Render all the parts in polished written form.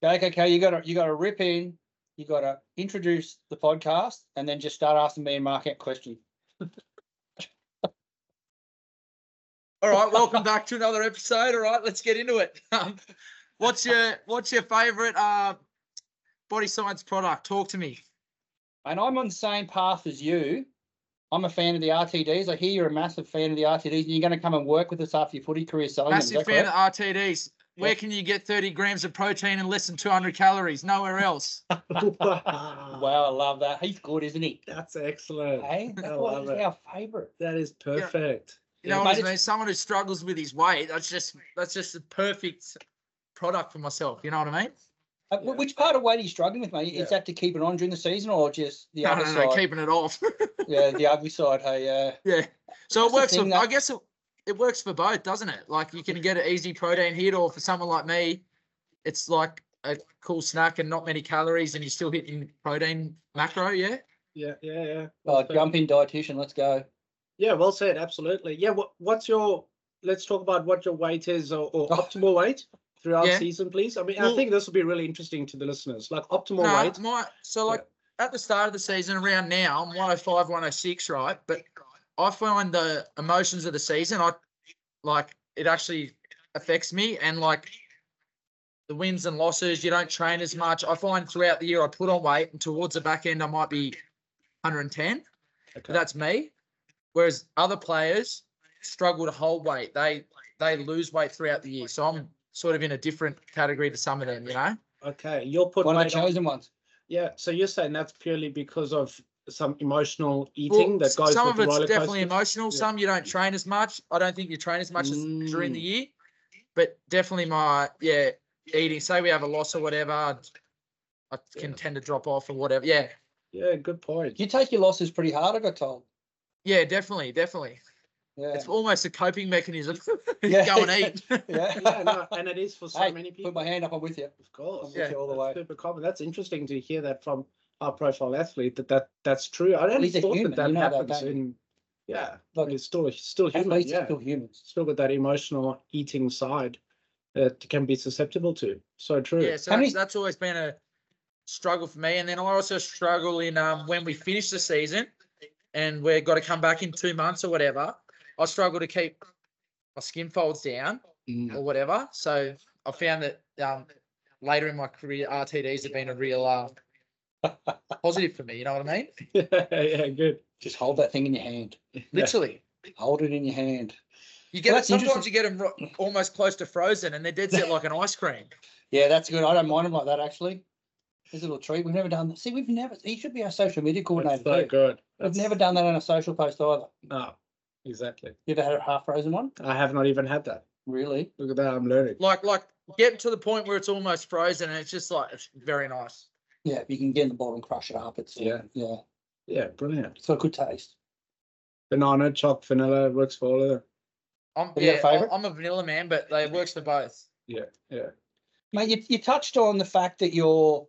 Okay. You got to rip in. You got to introduce the podcast, and then just start asking me and Mark out questions. All right, welcome back to another episode. All right, let's get into it. What's your favourite body science product? Talk to me. And I'm on the same path as you. I'm a fan of the RTDs. I hear you're a massive fan of the RTDs, and you're going to come and work with us after your footy career selling them. Massive fan of RTDs. Where can you get 30 grams of protein and less than 200 calories? Nowhere else. Wow, I love that. He's good, isn't he? That's excellent. Hey, that's why he's our favourite. That is perfect. You know what I mean? Someone who struggles with his weight, that's just a perfect product for myself. You know what I mean? Which part of weight are you struggling with, mate? Is that to keep it on during the season or just the other side? No, keeping it off. Yeah, the ugly side. Hey, yeah. So it works for. I guess it works for both, doesn't it? Like you can get an easy protein hit, or for someone like me, it's like a cool snack and not many calories, and you're still hitting protein macro. Yeah. Yeah. Jump in, dietitian. Let's go. Yeah, well said. Absolutely. Yeah. What's your? Let's talk about what your weight is or optimal weight throughout season, please. I mean, I think this will be really interesting to the listeners. Like optimal weight. At the start of the season, around now, I'm 105, 106, right? But I find the emotions of the season, it actually affects me, and like the wins and losses, you don't train as much. I find throughout the year I put on weight, and towards the back end I might be 110. Okay. That's me. Whereas other players struggle to hold weight. They lose weight throughout the year. So I'm sort of in a different category to some of them, you know? Okay. You'll put one of the chosen ones. Yeah. So you're saying that's purely because of some emotional eating that goes some with of the it's roller definitely coaster? emotional. Yeah. Some you don't train as much. I don't think you train as much as during the year. But definitely my eating. Say we have a loss or whatever, I can tend to drop off or whatever. Yeah. Yeah, good point. You take your losses pretty hard, I got told. Yeah, definitely. Yeah. It's almost a coping mechanism. Yeah. Go and eat. And it is for so many people. Put my hand up, I'm with you. Of course. I'm with you all the way. Super common. That's interesting to hear that from our profile athlete that's true. I don't thought that happens in like it's still human. Athletes are still humans. Still got that emotional eating side that can be susceptible to. So true. Yeah, so that's always been a struggle for me. And then I also struggle in when we finish the season and we've got to come back in 2 months or whatever, I struggle to keep my skin folds down or whatever. So I found that later in my career, RTDs have been a real positive for me. You know what I mean? Yeah, good. Just hold that thing in your hand. Literally. Hold it in your hand. You get sometimes you get them almost close to frozen and they're dead set like an ice cream. Yeah, that's good. I don't mind them like that, actually. There's a little treat. We've never done that. See, he should be our social media coordinator. That's so good. We've never done that on a social post either. No, exactly. You ever had a half frozen one? I have not even had that. Really? Look at that. I'm learning. Like getting to the point where it's almost frozen and it's just like, it's very nice. Yeah, you can get in the bottle and crush it up. It's Yeah, brilliant. It's got a good taste. Banana, choc, vanilla works for all of them. I'm a vanilla man, but it works for both. Yeah. Mate, you touched on the fact that you're.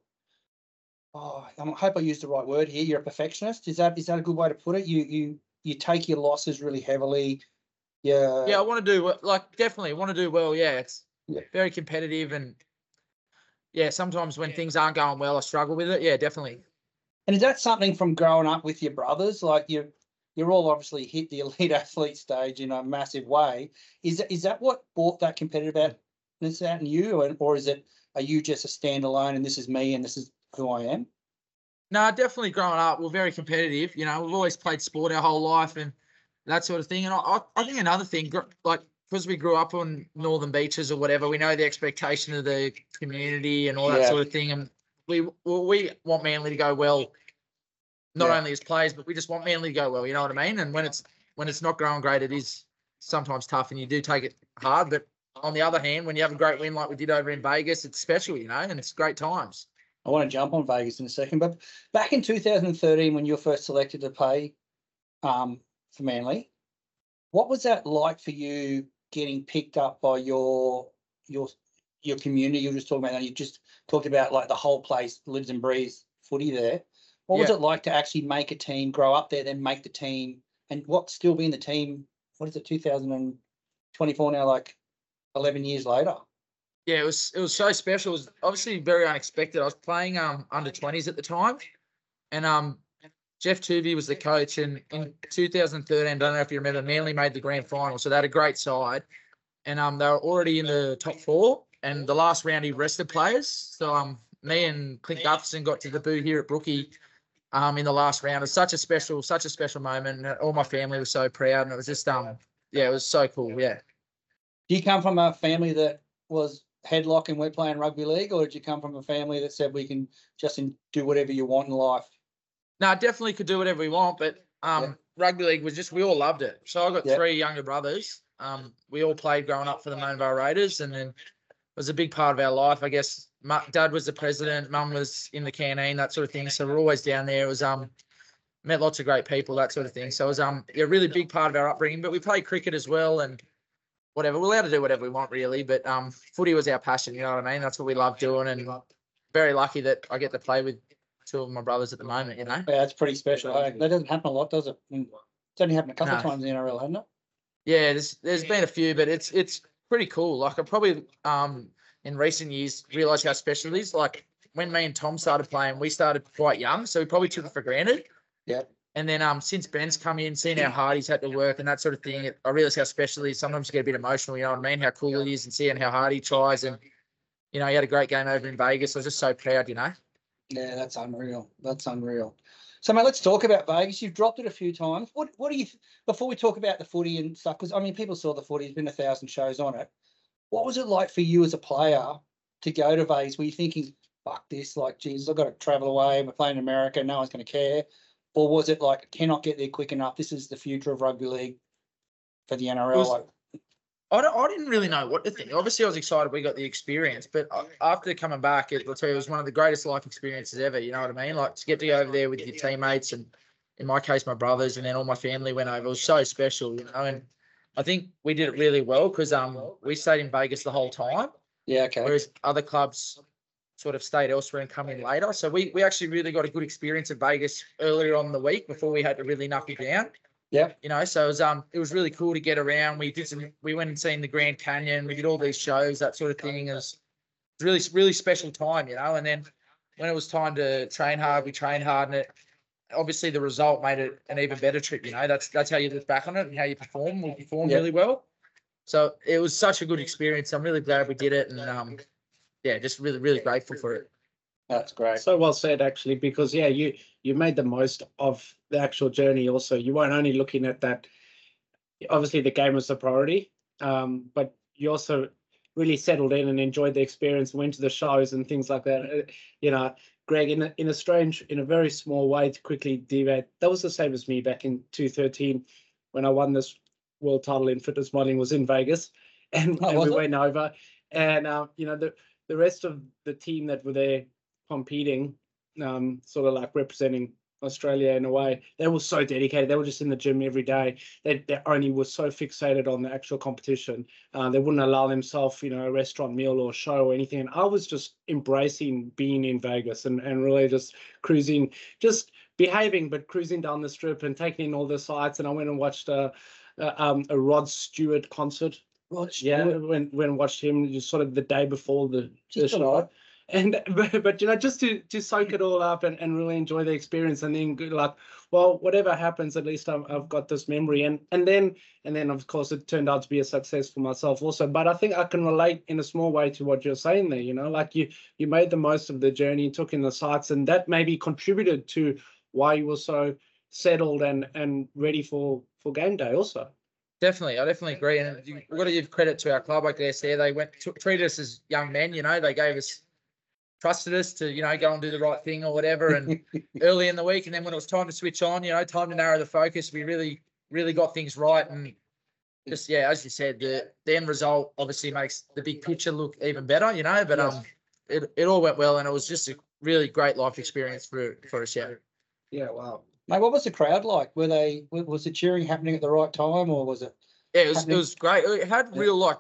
I hope I used the right word here. You're a perfectionist. Is that a good way to put it? You take your losses really heavily. Yeah. Yeah, I want to do definitely want to do well. Yeah, it's very competitive and. Yeah, sometimes when things aren't going well, I struggle with it. Yeah, definitely. And is that something from growing up with your brothers? Like you're all obviously hit the elite athlete stage in a massive way. Is that what brought that competitiveness out in you, or are you just a standalone and this is me and this is who I am? No, definitely growing up, we're very competitive. You know, we've always played sport our whole life and that sort of thing. And I think another thing, like, because we grew up on Northern Beaches or whatever, we know the expectation of the community and all that sort of thing. And we want Manly to go well, not only as players, but we just want Manly to go well. You know what I mean? And when it's not going great, it is sometimes tough, and you do take it hard. But on the other hand, when you have a great win like we did over in Vegas, it's special, you know, and it's great times. I want to jump on Vegas in a second, but back in 2013, when you were first selected to play for Manly, what was that like for you? Getting picked up by your community? You were just talking about, you just talked about like the whole place lives and breathes footy there. What was it like to actually make a team, grow up there, then make the team, and still be in the team? What is it, 2024 now, like 11 years later? Yeah, it was so special. It was obviously very unexpected. I was playing under 20s at the time, and Jeff Tuvey was the coach. And in 2013, I don't know if you remember, Manly made the grand final, so they had a great side, and they were already in the top 4. And the last round, he rested players. So me and Clint Gutherson got to debut here at Brookie in the last round. It was such a special moment. And all my family was so proud, and it was just yeah, it was so cool. Yeah. Do you come from a family that was headlock and we're playing rugby league, or did you come from a family that said we can just do whatever you want in life? No, definitely could do whatever we want, but rugby league was just, we all loved it. So I got 3 younger brothers. We all played growing up for the Mone Vale Raiders, and then it was a big part of our life. I guess Dad was the president, Mum was in the canteen, that sort of thing. So we're always down there. It was met lots of great people, that sort of thing. So it was a really big part of our upbringing. But we played cricket as well, and whatever. We're allowed to do whatever we want, really. But footy was our passion, you know what I mean? That's what we love doing, and very lucky that I get to play with 2 of my brothers at the moment, you know? Yeah, it's pretty special. That doesn't happen a lot, does it? It's only happened a couple of times in the NRL, hasn't it? Yeah, there's been a few, but it's pretty cool. Like, I probably in recent years realised how special it is. Like, when me and Tom started playing, we started quite young, so we probably took it for granted. Yeah. And then since Ben's come in, seeing how hard he's had to work and that sort of thing, I realise how special he is. Sometimes you get a bit emotional, you know what I mean? How cool it is, and seeing how hard he tries. And, you know, he had a great game over in Vegas. I was just so proud, you know? Yeah, that's unreal. That's unreal. So, mate, let's talk about Vegas. You've dropped it a few times. What do you, before we talk about the footy and stuff, because, I mean, people saw the footy, there's been 1,000 shows on it. What was it like for you as a player to go to Vegas? Were you thinking, fuck this, like, Jesus, I've got to travel away, we're playing in America, no one's going to care? Or was it like, cannot get there quick enough, this is the future of rugby league for the NRL? I didn't really know what to think. Obviously, I was excited we got the experience, but after coming back, I'll tell you, it was one of the greatest life experiences ever, you know what I mean? Like, to get to go over there with your teammates, and in my case, my brothers, and then all my family went over. It was so special, you know, and I think we did it really well because we stayed in Vegas the whole time. Yeah, okay. Whereas other clubs sort of stayed elsewhere and come in later. So we actually really got a good experience at Vegas earlier on in the week before we had to really knock it down. Yeah. You know, so it was really cool to get around. We went and seen the Grand Canyon. We did all these shows, that sort of thing. It was really, really special time, you know. And then when it was time to train hard, we trained hard, and obviously the result made it an even better trip, you know. That's how you look back on it and how you perform. We performed really well. So it was such a good experience. I'm really glad we did it, and just really, really grateful for it. That's great. So well said, actually, because you made the most of the actual journey. Also, you weren't only looking at that. Obviously, the game was the priority, but you also really settled in and enjoyed the experience. Went to the shows and things like that. You know, Greg, in a very small way, to quickly deviate, that was the same as me back in 2013 when I won this world title in fitness modeling. Was in Vegas, and we went over, and you know, the rest of the team that were there competing, sort of like representing Australia in a way, they were so dedicated. They were just in the gym every day. They only were so fixated on the actual competition. They wouldn't allow themselves, you know, a restaurant meal or show or anything. And I was just embracing being in Vegas and really just cruising, just behaving, but cruising down the strip and taking in all the sights. And I went and watched a Rod Stewart concert. Rod Stewart. Yeah, when I watched him just sort of the day before the show. And but you know, just to soak it all up and really enjoy the experience, and then good luck. Well, whatever happens, at least I've got this memory, and then of course it turned out to be a success for myself also. But I think I can relate in a small way to what you're saying there. You know, like you made the most of the journey, took in the sights, and that maybe contributed to why you were so settled and ready for game day also. Definitely, I definitely agree, and we've got to give credit to our club. I guess they treated us as young men. You know, they trusted us to, you know, go and do the right thing or whatever, and early in the week, and then when it was time to switch on, you know, time to narrow the focus, we really, really got things right. And just, as you said, the end result obviously makes the big picture look even better, you know, but it all went well, and it was just a really great life experience for us. Yeah, wow. Mate, what was the crowd like? Was the cheering happening at the right time, or was it? Yeah, it was great. It had real like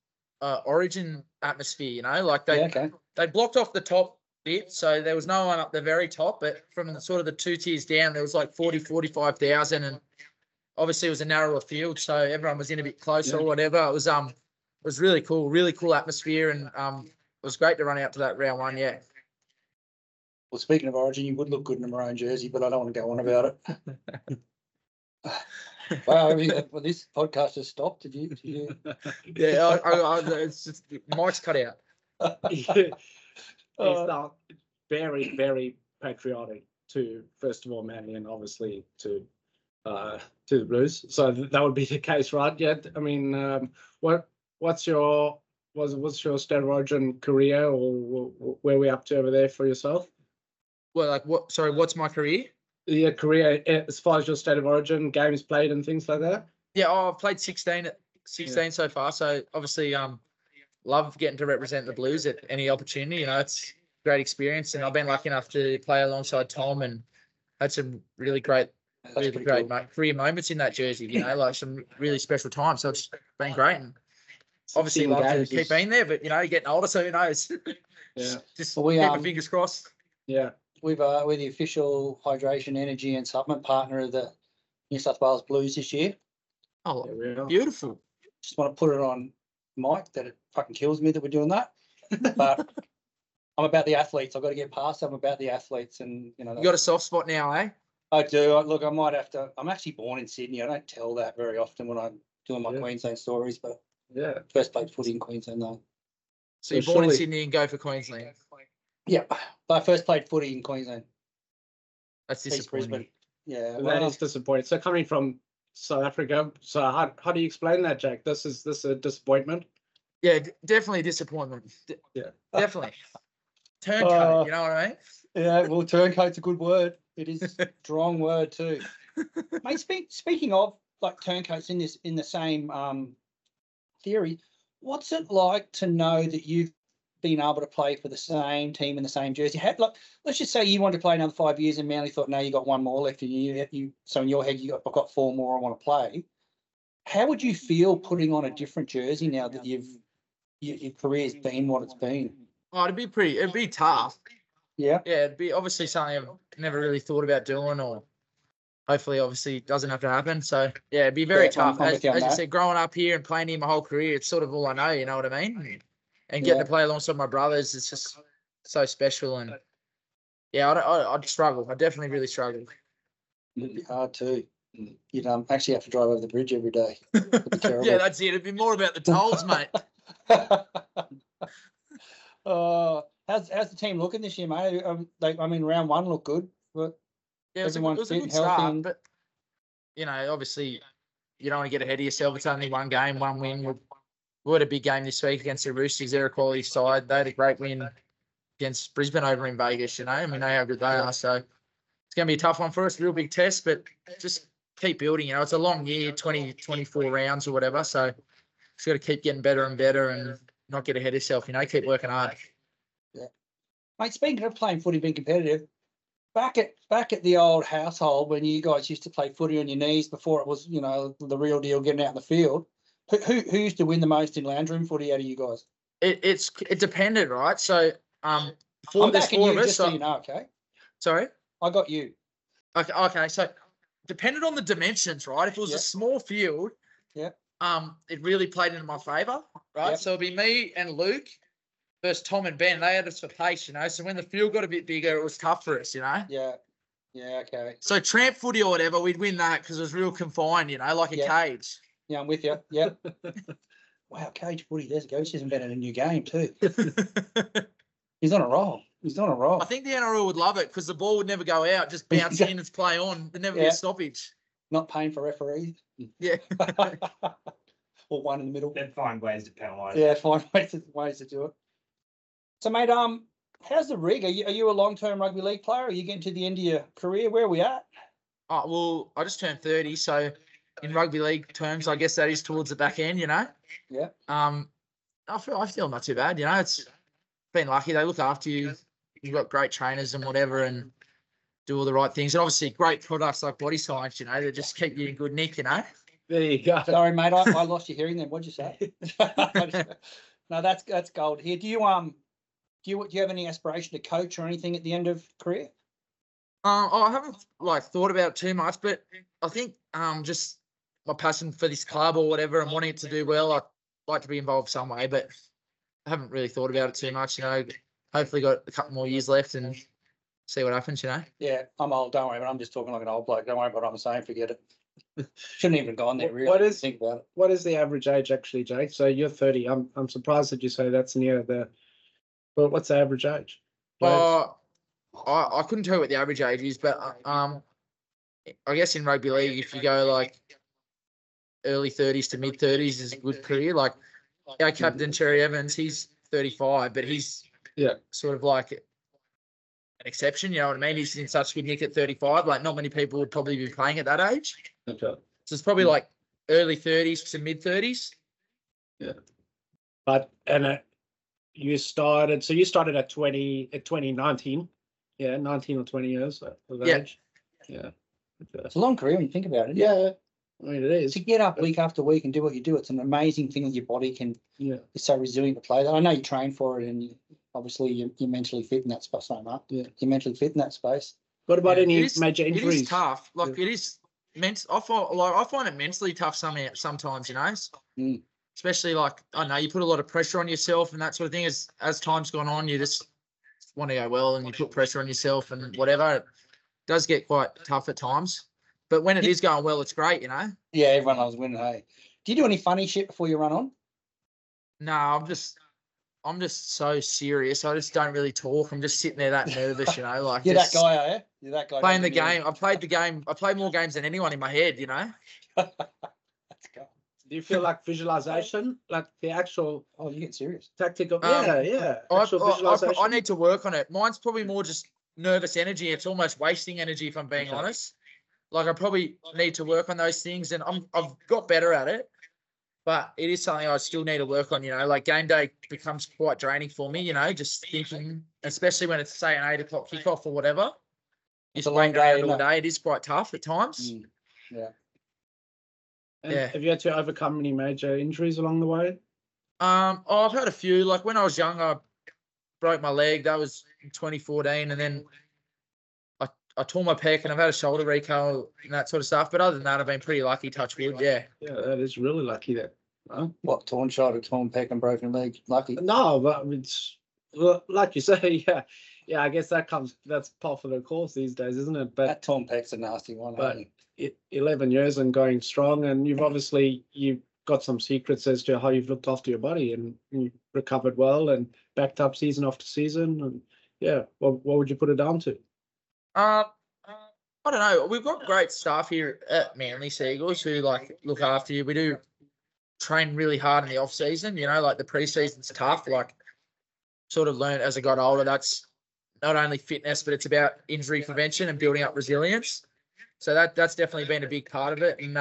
Origin atmosphere, you know, like they blocked off the top bit, so there was no one up the very top, but from the sort of the 2 tiers down, there was like 45,000, and obviously it was a narrower field, so everyone was in a bit closer or whatever. It was was really cool atmosphere, and it was great to run out to that round one. Yeah. Well, speaking of Origin, you would look good in a maroon jersey, but I don't want to go on about it. Wow, well, this podcast has stopped. Did you? Yeah, it's just mic's cut out. It's not very, very patriotic to, first of all, Manly, and obviously to the Blues. So that would be the case, right? Yeah. I mean, what's your State of Origin career, or where are we up to over there for yourself? Well, like what? Sorry, what's my career? Your career as far as your State of Origin games played and things like that. Yeah, I've played 16 so far. So obviously, love getting to represent the Blues at any opportunity. You know, it's a great experience, and I've been lucky enough to play alongside Tom and had some really great career moments in that jersey. You know, like some really special times. So it's been great, and obviously love to keep being there. But you know, you're getting older, so who knows? Yeah, just keep my fingers crossed. Yeah. We're the official hydration, energy, and supplement partner of the New South Wales Blues this year. Oh, beautiful! Just want to put it on mic that it fucking kills me that we're doing that. But I'm about the athletes. I've got to get past. I'm about the athletes, and you know. You got a soft spot now, eh? I do. Look, I might have to. I'm actually born in Sydney. I don't tell that very often when I'm doing my Queensland stories, but yeah, first played footy in Queensland though. So you're born in Sydney and go for Queensland. Yeah, but I first played footy in Queensland. That's disappointing. Yeah, that is disappointing. So coming from South Africa, so how do you explain that, Jack? This is a disappointment. Yeah, definitely a disappointment. Yeah, definitely. Turncoat, you know what I mean? Yeah, well, turncoat's a good word. It is a strong word too. Mate, speaking of like turncoats in the same theory, what's it like to know that you've been able to play for the same team in the same jersey? Let's just say you wanted to play another 5 years and Manly thought, no, you got one more left, and so in your head I've got 4 more I want to play. How would you feel putting on a different jersey now that your career's been what it's been? Oh, it'd be tough. Yeah. Yeah, it'd be obviously something I've never really thought about doing, or hopefully obviously doesn't have to happen. So yeah, it'd be very tough. As you said, growing up here and playing here my whole career, it's sort of all I know, you know what I mean? And getting to play alongside my brothers, it's just so special. And yeah, I'd struggle. I definitely really struggle. It'd be hard too. You'd actually have to drive over the bridge every day. Yeah, that's it. It'd be more about the tolls, mate. How's the team looking this year, mate? Round one looked good, but yeah, it was a good start. But you know, obviously, you don't want to get ahead of yourself. It's only one game, one win. We had a big game this week against the Roosters. They're a quality side. They had a great win against Brisbane over in Vegas, you know, and we know how good they are. So it's going to be a tough one for us, real big test, but just keep building. You know, it's a long year, 24 rounds or whatever. So just got to keep getting better and better and not get ahead of yourself, you know, keep working hard. Yeah. Mate, speaking of playing footy, being competitive, back at the old household when you guys used to play footy on your knees before it was, you know, the real deal getting out in the field, who used to win the most in lounge room footy out of you guys? It depended, right? So before there's 4 of us. So you know, okay. Sorry? I got you. Okay. So depended on the dimensions, right? If it was a small field, it really played into my favour, right? Yep. So it'd be me and Luke versus Tom and Ben. They had us for pace, you know. So when the field got a bit bigger, it was tough for us, you know. Yeah. Yeah. Okay. So tramp footy or whatever, we'd win that because it was real confined, you know, like a cage. Yeah, I'm with you. Yeah. Wow, cage footy. There's a go. He's invented a new game too. He's on a roll. I think the NRL would love it because the ball would never go out, just bounce in and play on. There'd never be a stoppage. Not paying for referees. Yeah. Or one in the middle. They'd find ways to penalise. Yeah, find ways to do it. So, mate, how's the rig? Are you a long-term rugby league player? Are you getting to the end of your career? Where are we at? Oh, well, I just turned 30, so in rugby league terms, I guess that is towards the back end, you know? Yeah. I feel not too bad, you know. It's been lucky. They look after you. You've got great trainers and whatever and do all the right things. And obviously great products like Body Science, you know, that just keep you in good nick, you know? There you go. Sorry, mate, I lost your hearing then. What'd you say? No, that's gold here. Do you have any aspiration to coach or anything at the end of career? I haven't thought about it too much, but I think just my passion for this club or whatever and wanting it to do well, like to be involved some way, but I haven't really thought about it too much. Hopefully got a couple more years left and see what happens. Yeah, I'm old. Don't worry, but I'm just talking like an old bloke. Don't worry about what I'm saying. Forget it. Shouldn't even gone there. Really. Think about it. What is the average age actually, Jake? So you're 30. I'm surprised that you say that's near the. But what's the average age? I couldn't tell you what the average age is, but I guess in rugby league, if you go like early 30s to mid 30s is a good career. Like our captain Cherry Evans, he's 35, but he's sort of like an exception. You know what I mean? He's in such good nick at 35. Like not many people would probably be playing at that age. Okay. So it's probably like early 30s to mid 30s. Yeah. But you started at 2019. Yeah, 19 or 20 years of age. Yeah. It's a long career when you think about it. Yeah. I mean, it is. To get up week after week and do what you do, it's an amazing thing that your body can is so resilient to play. I know you train for it and obviously you're mentally fit in that space, Mark. Yeah. You're mentally fit in that space. What about any major injuries? It is tough. Like it is I find it mentally tough sometimes, Especially like, I don't know, you put a lot of pressure on yourself and that sort of thing. As time's gone on, you just want to go well and you put pressure on yourself and whatever. It does get quite tough at times. But when it is going well, it's great, Yeah, everyone loves winning, hey. Do you do any funny shit before you run on? No, I'm just so serious. I just don't really talk. I'm just sitting there that nervous, Like you're that guy, are you? You're that guy. Playing the game. I played the game. I played more games than anyone in my head, Let's go. Do you feel like visualization, like the actual? Oh, you get serious. Tactical. Yeah. I need to work on it. Mine's probably more just nervous energy. It's almost wasting energy, if I'm being honest. Like I probably need to work on those things, and I've got better at it, but it is something I still need to work on. Like game day becomes quite draining for me. Just thinking, especially when it's say an 8 o'clock kickoff or whatever. It's a long day all day. It is quite tough at times. Yeah. Have you had to overcome any major injuries along the way? I've had a few. Like when I was young, I broke my leg. That was in 2014, and then I tore my pec, and I've had a shoulder recall and that sort of stuff. But other than that, I've been pretty lucky. Touch wood, yeah. Yeah, that is really lucky. That. Huh? What, torn shoulder, torn pec, and broken leg? Lucky. No, but it's like you say, yeah. I guess that's par for the course these days, isn't it? But that torn pec's a nasty one. But 11 years and going strong, and you've got some secrets as to how you've looked after your body, and you recovered well and backed up season after season. And yeah, what would you put it down to? I don't know. We've got great staff here at Manly Seagulls who look after you. We do train really hard in the off season. Like the pre-season's tough. Like sort of learned as I got older. That's not only fitness, but it's about injury prevention and building up resilience. So that's definitely been a big part of it. And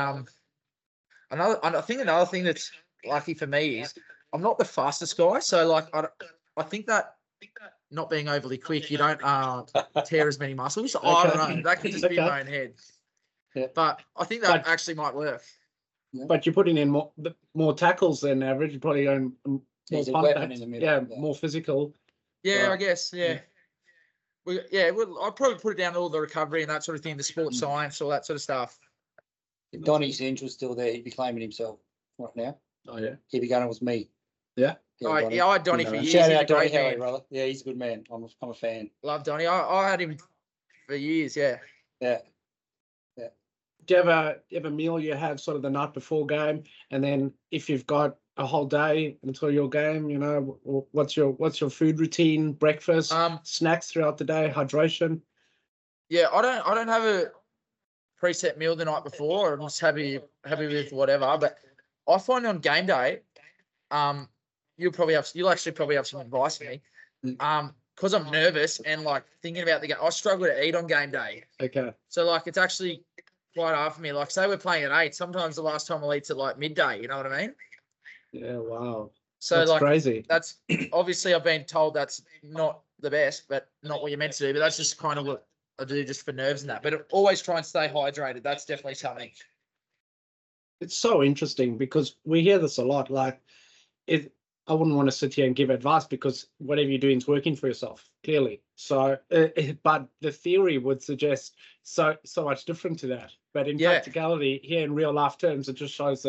I think another thing that's lucky for me is I'm not the fastest guy. So I think that not being overly quick, you don't tear as many muscles. Okay. I don't know. That could just be in my own head. Yeah. But I think that actually might work. But you're putting in more tackles than average. You're probably going more contact. In the middle. Yeah, more physical. Yeah, I guess. Yeah. I'll probably put it down to all the recovery and that sort of thing, the sports science, all that sort of stuff. If Donny's was still there, he'd be claiming himself right now. Oh, yeah. He'd be going with me. Yeah. I had Donny for years. Shout out Donny Howie, brother. Yeah, he's a good man. I'm a fan. Love Donny. I had him for years, yeah. Yeah. Do you have a meal you have sort of the night before game, and then if you've got a whole day until your game, what's your food routine? Breakfast, snacks throughout the day, hydration. Yeah, I don't have a preset meal the night before. I'm just happy with whatever. But I find on game day, you'll actually probably have some advice for me. Because I'm nervous and thinking about the game, I struggle to eat on game day. Okay. So it's actually quite hard for me. Say we're playing at 8, sometimes the last time I'll eat at midday. You know what I mean? Yeah. Wow. So that's crazy. That's obviously I've been told that's not the best, but not what you're meant to do. But that's just kind of what I do just for nerves and that. But always try and stay hydrated. That's definitely something. It's so interesting because we hear this a lot. I wouldn't want to sit here and give advice because whatever you're doing is working for yourself, clearly. So, but the theory would suggest so much different to that. But in practicality, here in real life terms, it just shows that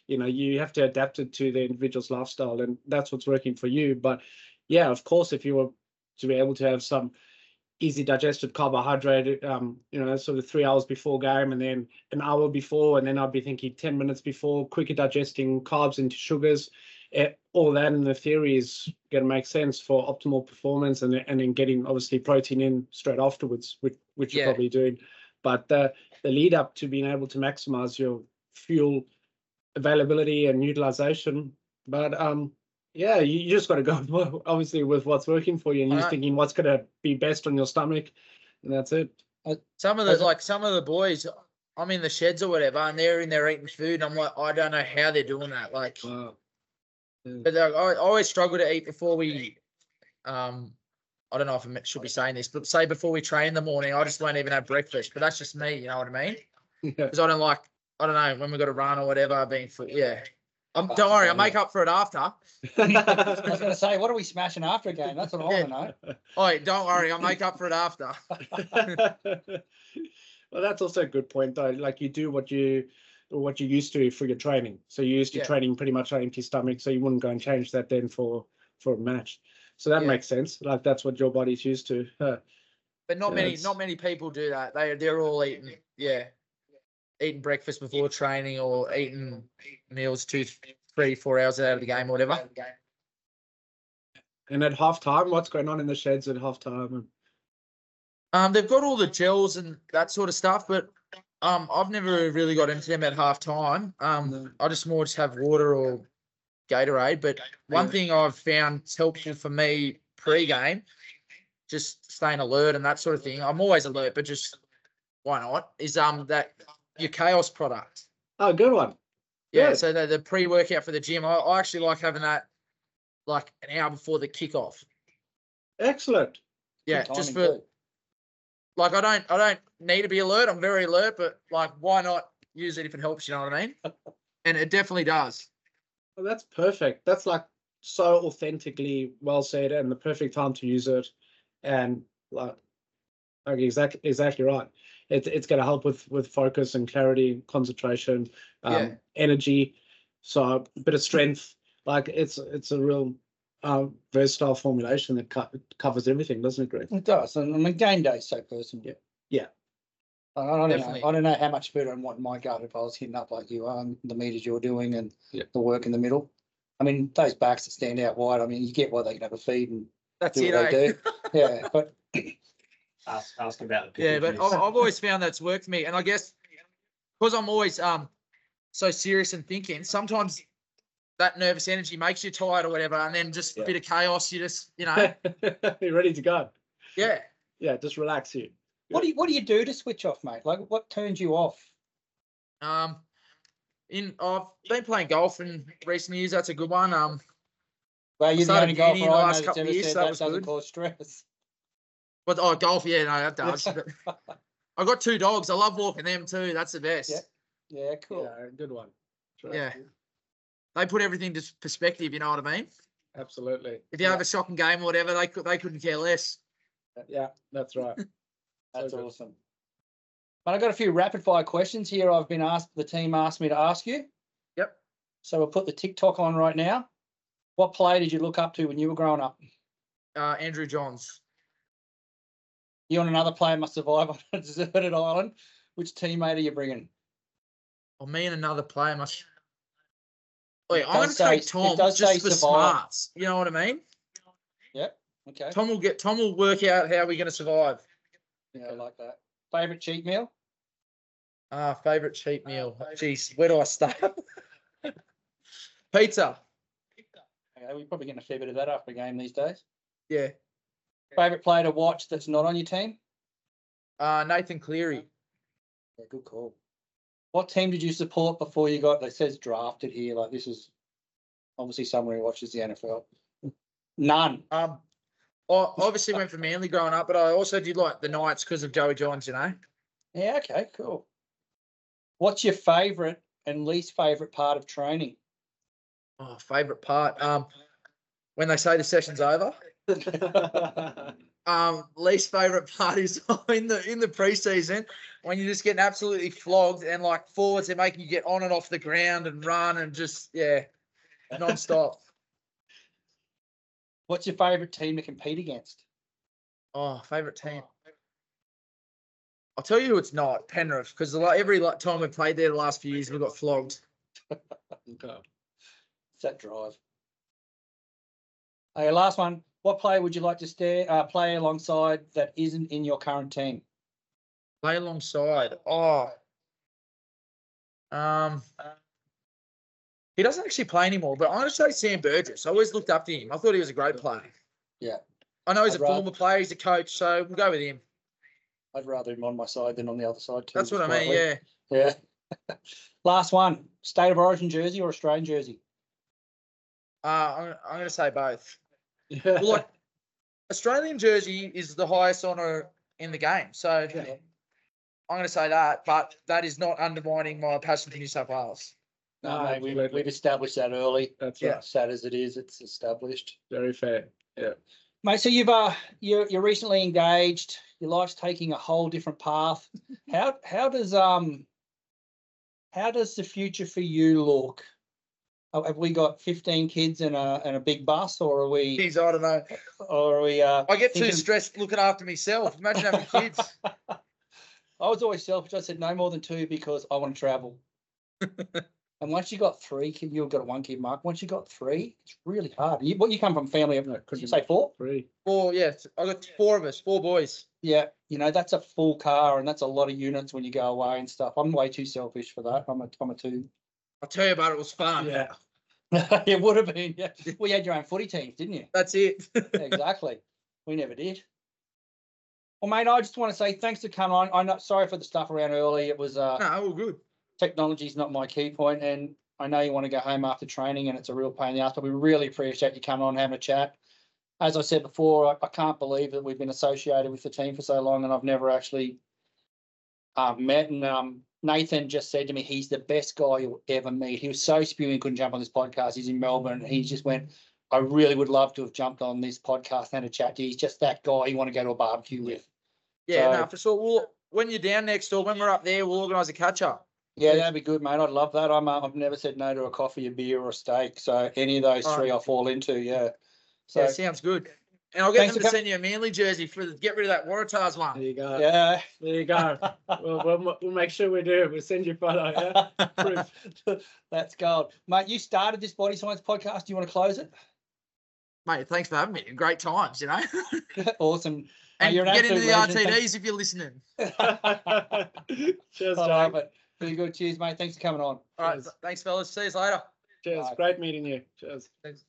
you have to adapt it to the individual's lifestyle, and that's what's working for you. But yeah, of course, if you were to be able to have some easy digested carbohydrate, sort of 3 hours before game, and then an hour before, and then I'd be thinking 10 minutes before, quicker digesting carbs into sugars. All that in the theory is going to make sense for optimal performance, and then getting obviously protein in straight afterwards, which you're probably doing. But the lead up to being able to maximize your fuel availability and utilization. But yeah, you just got to go obviously with what's working for you, and you're just thinking what's going to be best on your stomach, and that's it. Some of the boys, I'm in the sheds or whatever, and they're in there eating food, and I'm like, I don't know how they're doing that. Like, but I always struggle to eat before we. I don't know if I should be saying this, but say before we train in the morning, I just won't even have breakfast. But that's just me, you know what I mean? Because I don't know, when we got to run or whatever, being food. Yeah. Don't worry, I'll make up for it after. I was going to say, what are we smashing after a game? That's what I want to know. Oh, don't worry, I'll make up for it after. Well, that's also a good point, though. Like, you do what you used to for your training. So you used to training pretty much on empty stomach, so you wouldn't go and change that then for a match. So that makes sense. Like, that's what your body's used to. But not many people do that. They're all eating breakfast before training, or eating meals 2, 3, 4 hours out of the game or whatever. And at halftime, what's going on in the sheds at halftime? They've got all the gels and that sort of stuff, but I've never really got into them at halftime. I just have water or Gatorade. But one thing I've found helpful for me pre-game, just staying alert and that sort of thing. I'm always alert, but just why not? Is that your Chaos product? Oh, good one. Yeah. Good. So the pre-workout for the gym, I actually like having that like an hour before the kickoff. Excellent. Yeah, just for like I don't need to be alert. I'm very alert, but like why not use it if it helps? You know what I mean? And it definitely does. Well, that's perfect. That's like so authentically well said, and the perfect time to use it. And like exactly right. It's going to help with focus and clarity, concentration, energy. So a bit of strength. Like it's a real versatile formulation that covers everything, doesn't it, Greg? It does. And I mean, game day is so personal. Yeah. I don't know how much better and what my gut if I was hitting up like you are, the meters you're doing and the work in the middle. I mean, those backs that stand out wide, I mean, you get why they can have a feed and that's do what they do. Yeah, but ask about the but I've always found that's worked for me, and I guess because I'm always so serious and thinking, sometimes that nervous energy makes you tired or whatever, and then just a bit of chaos, you just you're ready to go. Yeah, just relax you. What do you do to switch off, mate? Like, what turns you off? I've been playing golf in recent years. That's a good one. Well, you're the only golfer in the last couple of years, so that was doesn't good. Cause stress. But golf, no, that does. I've got 2 dogs. I love walking them too. That's the best. Yeah, cool. Yeah, good one. Yeah. They put everything to perspective, you know what I mean? Absolutely. If you have a shocking game or whatever, they couldn't care less. Yeah, that's right. That's awesome. But I've got a few rapid fire questions here. The team asked me to ask you. Yep. So we'll put the TikTok on right now. What player did you look up to when you were growing up? Andrew Johns. You and another player must survive on a deserted island. Which teammate are you bringing? Well, me and another player must. Wait, I'm going to take Tom just for smarts. You know what I mean? Yep. Okay. Tom will work out how we're going to survive. Yeah, I like that. Favorite cheat meal? Favorite cheat meal. Jeez, where do I start? Pizza. Okay, we're probably getting a fair bit of that after a game these days. Yeah. Favorite player to watch that's not on your team? Nathan Cleary. Yeah, good call. What team did you support before you got? It says drafted here. Like this is obviously someone who watches the NFL. None. I obviously went for Manly growing up, but I also did like the Knights because of Joey Johns, you know. Yeah. Okay. Cool. What's your favourite and least favourite part of training? Oh, favourite part. When they say the session's over. least favourite parties in the preseason when you're just getting absolutely flogged and like forwards are making you get on and off the ground and run and just non-stop. What's your favourite team to compete against? Oh, favourite team. I'll tell you who it's not, Penrith, because every time we've played there the last few years, we've got flogged. Okay. It's that drive. Okay, last one. What player would you like to play alongside that isn't in your current team? Play alongside. He doesn't actually play anymore, but I'm going to say Sam Burgess. I always looked up to him. I thought he was a great player. Yeah. I know he's a former player. He's a coach, so we'll go with him. I'd rather him on my side than on the other side too. That's what I mean, yeah. Yeah. Last one. State of Origin jersey or Australian jersey? I'm going to say both. Well, like, Australian jersey is the highest honour in the game. So I'm going to say that, but that is not undermining my passion for New South Wales. No, mate, we've established that early. That's right. Sad as it is, it's established. Very fair. Yeah. Mate, so you're recently engaged. Your life's taking a whole different path. How does the future for you look? Have we got 15 kids and a big bus, or are we? Geez, I don't know. Or are we? I get too stressed looking after myself. Imagine having kids. I was always selfish. I said no more than 2 because I want to travel. And once you got 3, you've got a 1 kid, Mark. Once you got 3, it's really hard. You come from family, could you say 4? 3. 4, yeah. I got 4 of us, 4 boys. Yeah, that's a full car, and that's a lot of units when you go away and stuff. I'm way too selfish for that. I'm a 2. I'll tell you about it. It was fun. Yeah. It would have been. Yeah. Well, you had your own footy teams, didn't you? That's it. Yeah, exactly. We never did. Well, mate, I just want to say thanks for coming on. I'm not sorry for the stuff around early. It was no, all good. Technology's not my key point, and I know you want to go home after training, and it's a real pain in the ass. But we really appreciate you coming on and having a chat. As I said before, I can't believe that we've been associated with the team for so long, and I've never actually met. And Nathan just said to me, he's the best guy you'll ever meet. He was so spewing, couldn't jump on this podcast. He's in Melbourne, and he just went, I really would love to have jumped on this podcast and had a chat to you. He's just that guy you want to go to a barbecue with. Yeah, no, for sure. When you're down next or when we're up there, we'll organise a catch-up. Yeah, that'd be good, mate. I'd love that. I've never said no to a coffee, a beer, or a steak. So any of those 3 I fall into, yeah. So yeah, sounds good. And I'll get them to send you a Manly jersey get rid of that Waratahs one. There you go. Yeah. There you go. we'll make sure we do. We'll send you a photo, yeah? Proof. That's gold. Mate, you started this Body Science podcast. Do you want to close it? Mate, thanks for having me. Great times, Awesome. And you're get into the legend. RTDs if you're listening. Cheers, I Jake. love it. Pretty good. Cheers, mate. Thanks for coming on. All right. Thanks, fellas. See you later. Cheers. Bye. Great meeting you. Cheers. Thanks.